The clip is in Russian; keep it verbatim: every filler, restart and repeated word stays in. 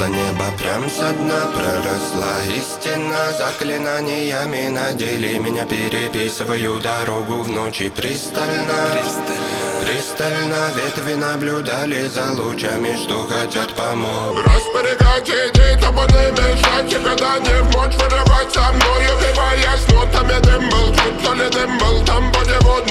Было небо прям со дна, проросла истина. Заклинаниями надели меня, переписываю дорогу в ночи пристально. Пристально ветви наблюдали за лучами, что хотят помочь. Распорядать идей, тобой не мешать, когда не в мочь вырывать со мною. Пиваясь нотами, дым был тут, то ли дым был там, по него